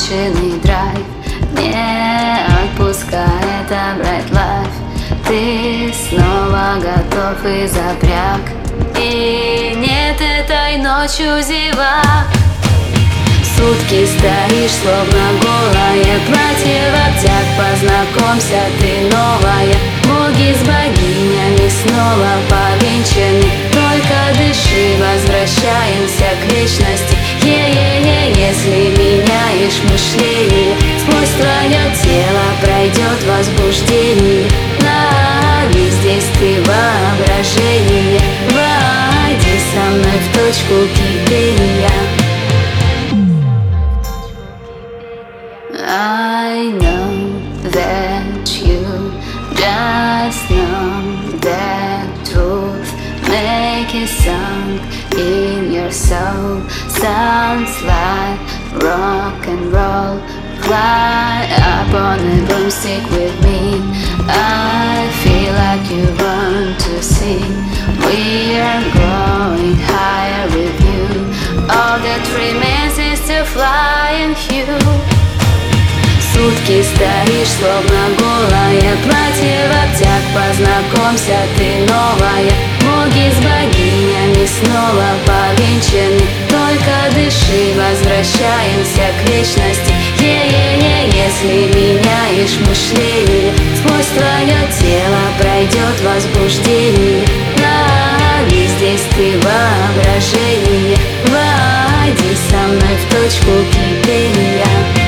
законченный драйв. Не отпускай это bright life. Ты снова готов и запряг, и нет этой ночью зевак. Сутки стоишь, словно голая, платье в обтяг. Познакомься, ты новая, боги с богинями снова повенчаны. Только дыши, возвращаемся к вечности. Если меняешь мышление, сквозь твое тело пройдет возбуждение. Лови здесь ты воображение, войди со мной в точку кипения. I know that you just know the truth. Make a song in your soul, sounds like rock and roll. Fly up on a broomstick with me. I feel like you want to sing. We are going higher with you. All that remains is to fly in you. Сутки стоишь, словно голая, платье в обтяг. Познакомься, ты новая, боги с богинями снова повенчаны. Только дыши, возвращаемся к вечности. Если меняешь мышление, сквозь твое тело пройдет возбуждение. Лови здесь ты воображение, войди со мной в точку кипения.